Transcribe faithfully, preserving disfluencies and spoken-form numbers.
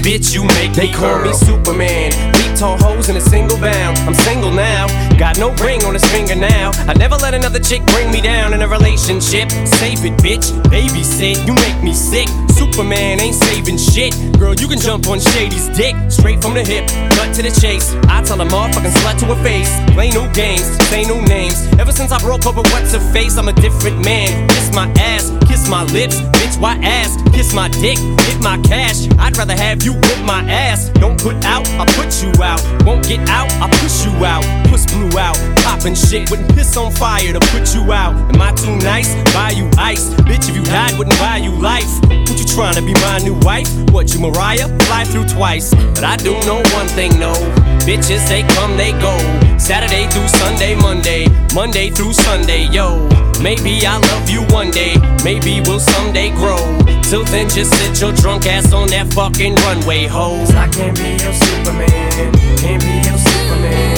bitch, you make They me call girl. me Superman, beat tall hoes in a single bound. I'm single now, got no ring on his finger now. I never let another chick bring me down in a relationship. Save it, bitch, babysit, you make me sick. Superman ain't saving shit. Girl, you can jump on Shady's dick, straight from the hip, cut to the chase. I tell a motherfucking slut to her face, play new games, say new names. Ever since I broke up with what's her face, I'm a different man. Kiss my ass, kiss my lips, bitch, why ass? Kiss my dick, hit my cash. I'd rather have you whip my ass. Don't put out, I put you out. Won't get out, I push you out. Puss blew out, poppin' shit. Wouldn't piss on fire to put you out. Am I too nice? Buy you ice. Bitch, if you died, wouldn't buy you life. What you tryna be my new wife? What, you Mariah? Fly through twice. But I do know one thing, no. Bitches, they come, they go. Saturday through Sunday, Monday. Monday through Sunday, yo. Maybe I'll love you one day. Maybe we'll someday grow. Till then, just sit your drunk ass on that fucking runway, ho. 'Cause I can't be your Superman.